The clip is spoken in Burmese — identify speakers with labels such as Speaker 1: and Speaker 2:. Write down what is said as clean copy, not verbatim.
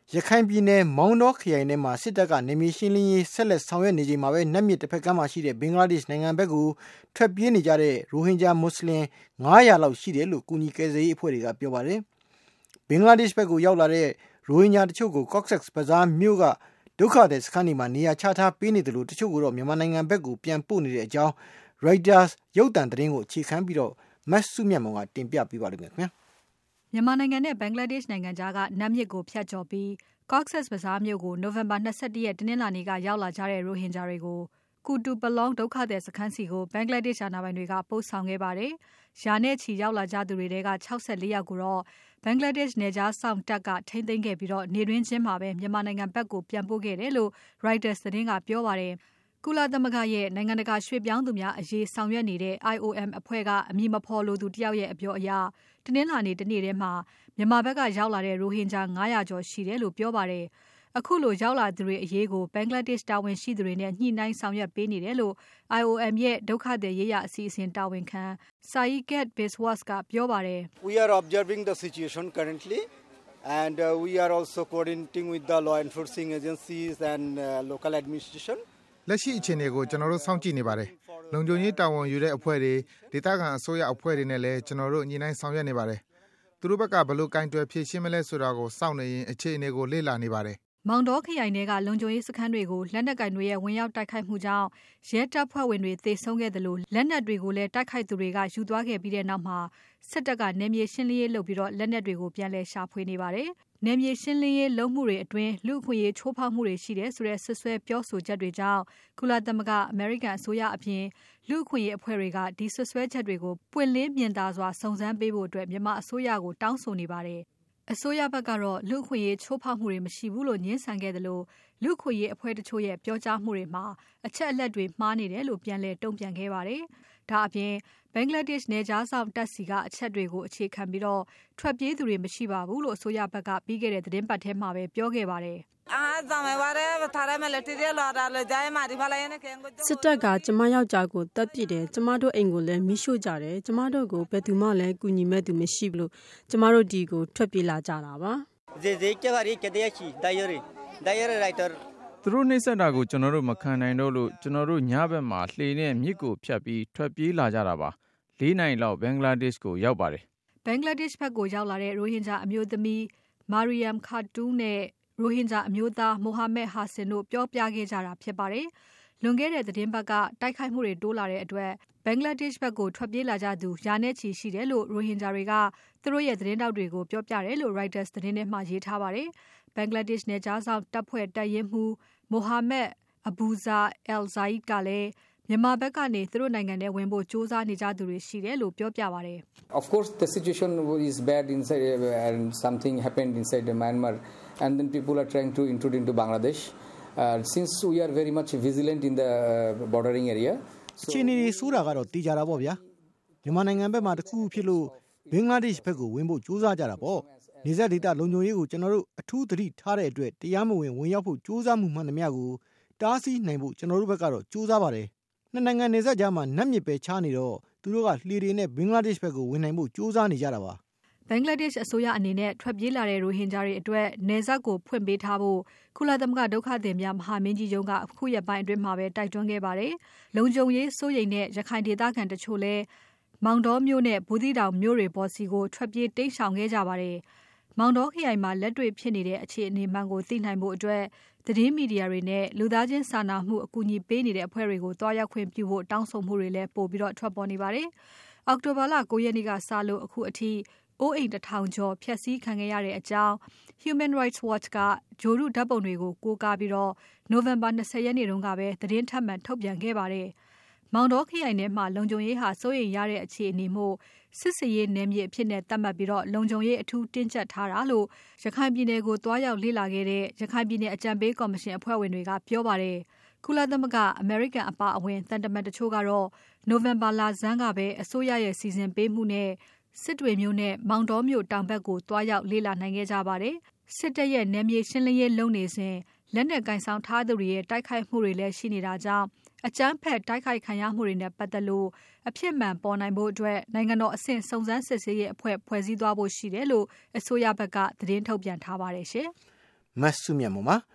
Speaker 1: ရခိုင်ပြည်နယ်မောင်းတောခရိုင်ထဲမှာစစ်တပ်ကနေမြေရှင်းလင်းရေးဆက်လက်ဆောင်ရွက်နေချိန်မှာပဲနတ်မြစ်တစ်ဖက်ကမ်းမှာရှိတဲ့ဘင်္ဂလားဒေ့ရှ်နိုင်ငံဘက်ကိုထွက်ပြေးနေကြတဲ့ရိုဟင်ဂျာမွတ်စလင်900လောက်ရှိတယ်လို့ကူညီကယ်ဆယ်ရေးအဖွဲ့တွေကပြောပါတယ်။ဘင်္ဂလားဒေ့ရှ်ဘက်ကိုရောက်လာတဲ့ရိုဟင်ဂျာတချို့ကို Cox's Bazar မြို့ကဒုက္ခသည်စခန်းတွေမှာနေရာချထားပေးနေတယ်လို့တချို့ကတော့မြန်မာနိုင်ငံဘက်ကိုပြန်ပို့နေတဲ့အကြောင်း Reuters ရုပ်သံသတင်းကိုအခြေခံပြီးတော့မတ်စုမြတ်မောင်ကတင်ပြပေးပါလိမ့်မယ်ခင်ဗျာ
Speaker 2: ။မြန်မာနိုင်ငံနဲ့ဘင်္ဂလားဒေ့ရှ်နိုင်ငံကြားကနတ်မြစ်ကိုဖြတ်ကျော်ပြီးCox's Bazar မြို့ကိုနိုဝင်ဘာ21ရက်တနင်္လာနေ့ကရောက်လာကြတဲ့ရိုဟင်ဂျာတွေကိုကူတူပလောင်ဒုက္ခသည်စခန်းစီကိုဘင်္ဂလားဒေ့ရှ်အာဏာပိုင်တွေကပို့ဆောင်ခဲ့ပါတယ်။ရာနဲ့ချီရောက်လာကြသူတွေထဲက64ယောက်ကိုတော့ဘင်္ဂလားဒေ့ရှ်နယ်ခြားစောင့်တပ်ကထိန်းသိမ်းခဲ့ပြီးတော့နေတွင်းချင်းမှာပဲမြန်မာနိုင်ငံဘက်ကိုပြန်ပို့ခဲ့တယ်လို့ Reuters သတင်းကပြောပါတယ်။ကုလသမဂ္ဂရဲ့နိုင်ငံတကာရွှေ့ပြောင်းသူများအရေးဆောင်ရွက်နေတဲ့ IOM အဖွဲ့ကအမည်မဖော်လိုသူတယောက်ရဲ့အပြောအရတနင်္လာနေ့တနေ့ထဲမှာမြန်မာဘက်ကရောက်လာတဲ့ရိုဟင်ဂျာ900ကျော်ရှိတယ်လို့ပြောပါတယ်။အခုလိုရောက်လာသူတွေအရေးကိုဘင်္ဂလားဒေ့ရှ်တာဝန်ရှိသူတွေနဲ့ညှိနှိုင်းဆောင်ရွက်ပေးနေတယ်လို့ IOM ရဲ့ဒုက္ခသည်ရေးရာအစီအစဉ်တာဝန်ခံ Saikat Biswas ကပြောပါတယ်
Speaker 3: ။ We are observing the situation currently and we are also coordinating with the law enforcing agencies and local administration.
Speaker 4: လက်ရှိအခြေအနေကိုကျွန်တော်တို့စောင့်ကြည့်နေပါတယ်။လုံခြုံရေးတာဝန်ယူတဲ့အဖွဲ့တွေဒေသခံအစိုးရအဖွဲ့တွေနဲ့လည်းကျွန်တော်တို့ညှိနှိုင်းဆောင်ရွက်နေပါတယ်။သူတို့ဘက်ကဘယ်လိုကင်တွယ်ဖြေရှင်းမလဲဆိုတာကိုစောင့်နေရင်အခြေအနေကိုလေ့လာနေပါတယ်
Speaker 2: ။မောင်တောခရိုင်ထဲကလုံခြုံရေးစခန်းတွေကိုလက်နက်ကင်တွေရဲ့ဝင်ရောက်တိုက်ခိုက်မှုကြောင့်ရဲတပ်ဖွဲ့ဝင်တွေသေဆုံးခဲ့တယ်လို့လက်နက်တွေကိုလည်းတိုက်ခိုက်သူတွေကယူသွားခဲ့ပြီးတဲ့နောက်မှာစစ်တပ်ကနေမြေရှင်းလင်းရေးလုပ်ပြီးတော့လက်နက်တွေကိုပြန်လည်ရှာဖွေနေပါတယ်။နယ်မြေရှင်းလင်းရေးလုပ်မှုတွေအတွင်းလူ့အခွင့်အရေးချိုးဖောက်မှုတွေရှိတယ်ဆိုတဲ့ဆွဆွဲပြောဆိုချက်တွေကြောင့်ကုလသမဂ္ဂအမေရိကန်အစိုးရအပြင်လူ့အခွင့်အရေးအဖွဲ့တွေကဒီဆွဆွဲချက်တွေကိုပွင့်လင်းမြင်သာစွာစုံစမ်းပေးဖို့အတွက်မြန်မာအစိုးရကိုတောင်းဆိုနေပါတယ်။အစိုးရဘက်ကတော့လူ့အခွင့်အရေးချိုးဖောက်မှုတွေမရှိဘူးလို့ညှင်းဆန်ခဲ့တယ်လို့လူ့အခွင့်အရေးအဖွဲ့တချို့ရဲ့ပြောကြားမှုတွေမှာအချက်အလက်တွေမှားနေတယ်လို့ပြန်လည်တုံ့ပြန်ခဲ့ပါတယ်။ဒါအပြင်ဘင်္ဂလားဒေ့ရှ်နယ်ခြားစောင့်တပ်စီကအချက်တွေကိုအခြေခံပြီးတော့ထွက်ပြေးသူတွေမရှိပါဘူးလို့အစိုးရဘက်ကပြီးခဲ့တဲ့သတင်းပတ်ထဲမှာပဲပြောခဲ့ပါတယ်
Speaker 5: စစ်တပ်ကကျမယောက်ျားကိုတပ်ပစ်တယ်ကျမတို့အိမ်ကိုလည်းမိရှို့ကြတယ်ကျမတို့ကိုဘယ်သူမှလည်းကူညီမဲ့သူမရှိဘူးလို့ကျမတို့ဒီကိုထွက်ပြေးလာကြတာပါ
Speaker 6: သူတို့နှိမ့်ဆက်တာကိုကျွန်တော်တို့မခံနိုင်တော့လို့ကျွန်တော်တို့ညဘက်မှာလှေနဲ့မြစ်ကိုဖြတ်ပြီးထွက်ပြေးလာကြတာပါ၄နိုင်လောက်ဘင်္ဂလားဒေ့ရှ်ကိုရောက်ပါတယ်
Speaker 2: ဘင်္ဂလားဒေ့ရှ်ဘက်ကိုရောက်လာတဲ့ရိုဟင်ဂျာအမျိုးသမီးမာရီယမ်ခါတူးနဲ့ရိုဟင်ဂျာအမျိုးသားမိုဟာမက်ဟာဆင်တို့ပြောပြခဲ့ကြတာဖြစ်ပါတယ်။လွန်ခဲ့တဲ့သတင်းပတ်ကတိုက်ခိုက်မှုတွေတိုးလာတဲ့အတွက်ဘင်္ဂလားဒေ့ရှ်ဘက်ကိုထွက်ပြေးလာကြသူရာနဲ့ချီရှိတယ်လို့ရိုဟင်ဂျာတွေကသူတို့ရဲ့သတင်းတောက်တွေကိုပြောပြတယ်လို့ Reuters သတင်းထဲမှာရေးထားပါတယ်။ဘင်္ဂလားဒေ့ရှ်နယ်ခြားစောင့်တပ်ဖွဲ့တပ်ရင်းမှူးမိုဟာမက်အဘူဇာအယ်ဇိုင်ကလည်းမြန်မာဘက်ကနေသူတို့နိုင်ငံထဲဝင်ဖို့စ조사နေကြသူတွေရှိတယ်လို့ပြောပြပါတယ်
Speaker 3: ။ Of course the situation is bad inside and something happened inside Myanmar and then people are trying to intrude into Bangladesh since we are very much vigilant in the bordering area
Speaker 1: အခြေအနေတွေဆိုးတာကတော့တည်ကြတာပေါ့ဗျာမြန်မာနိုင်ငံဘက်မှာတခုဖြစ်လို့ဘင်္ဂလားဒေ့ရှ်ဘက်ကိုဝင်ဖို့စ조사ကြတာပေါ့နေဆက်ဒေသလုံခြုံရေးကိုကျွန်တော်တို့အထူးသတိထားတဲ့အတွက်တရားမဝင်ဝင်ရောက်ဖို့စ조사မှုမှန်သမျှကိုတားဆီးနိုင်ဖို့ကျွန်တော်တို့ဘက်ကတော့စ조사ပါတယ်နှစ်နိုင်ငံနေဆက်ကြားမှာနတ်မြစ်ပဲချားနေတော့သူတို့ကလှေတွေနဲ့ဘင်္ဂလားဒေ့ရှ်ဘက်ကိုဝင်နိုင်ဖို့စ조사နေကြတာပါ
Speaker 2: ဘင်္ဂလားဒေ့ရှ်အစိုးရအနေနဲ့ထွက်ပြေးလာတဲ့ရိုဟင်ဂျာတွေအတွက်နယ်စပ်ကိုဖွင့်ပေးထားဖို့ကုလသမဂ္ဂဒုက္ခသည်များမဟာမင်းကြီးရုံးကအခုရက်ပိုင်းအတွင်းမှာပဲတိုက်တွန်းခဲ့ပါတယ်။လုံခြုံရေးစိုးရိမ်တဲ့ရခိုင်ဒေသခံတချို့လည်းမောင်တောမြို့နဲ့ဘူးသီးတောင်မြို့တွေပေါ်စီကိုထွက်ပြေးတိမ်းရှောင်ခဲ့ကြပါတယ်။မောင်တောခရိုင်မှာလက်တွေ့ဖြစ်နေတဲ့အခြေအနေမှန်ကိုသိနိုင်ဖို့အတွက်သတင်းမီဒီယာတွေနဲ့လူသားချင်းစာနာမှုအကူအညီပေးနေတဲ့အဖွဲ့တွေကိုတွားရောက်ခွင့်ပြုဖို့တောင်းဆိုမှုတွေလည်းပို့ပြီးတော့ထွက်ပေါ်နေပါတယ်။အောက်တိုဘာလ9ရက်နေ့ကစလို့အခုအထိအိုးအိမ်1000ကျော်ဖျက်ဆီးခံခဲ့ရတဲ့အကြောင်း Human Rights Watch ကဂျိုရုဓာတ်ပုံတွေကိုကိုးကားပြီးတော့ November 20ရက်နေ့တုန်းကပဲသတင်းထပ်မံထုတ်ပြန်ခဲ့ပါတယ်။မောင်တောခရိုင်ထဲမှာလုံခြုံရေးဟာစိုးရိမ်ရတဲ့အခြေအနေမို့စစ်စရေးနယ်မြေအဖြစ်နဲ့သတ်မှတ်ပြီးတော့လုံခြုံရေးအထူးတင်းကျပ်ထားတာလို့ရခိုင်ပြည်နယ်ကိုတွားရောက်လေ့လာခဲ့တဲ့ရခိုင်ပြည်နယ်အကြံပေးကော်မရှင်အဖွဲ့ဝင်တွေကပြောပါတယ်။ကုလသမဂ္ဂအမေရိကန်အပါအဝင်တန်တမန်တချို့ကတော့ November လဆန်းကပဲအစိုးရရဲ့စီစဉ်ပေးမှုနဲ့စစ်တွေမျိုးနဲ့မောင်တောမျိုးတောင်ဘက်ကိုတွားရောက်လေ့လာနိုင်ခဲ့ကြပါတယ်။စစ်တပ်ရဲ့နယ်မြေရှင်းလင်းရေးလုပ်နေစဉ်လက်နက်ကင်ဆောင်ထားသူတွေရဲ့တိုက်ခိုက်မှုတွေလည်းရှိနေတာကြောင့်အကြမ်းဖက်တိုက်ခိုက်ခံရမှုတွေနဲ့ပတ်သက်လို့အဖြစ်မှန်ပေါ်နိုင်ဖို့အတွက်နိုင်ငံတော်အဆင့်စုံစမ်းစစ်ဆေးရေးအဖွဲ့ဖွဲ့စည်းသွားဖို့ရှိတယ်လို့အစိုးရဘက်ကသတင်းထုတ်ပြန်ထားပါတယ်ရှင်။
Speaker 1: မတ်စုမြတ်မပါ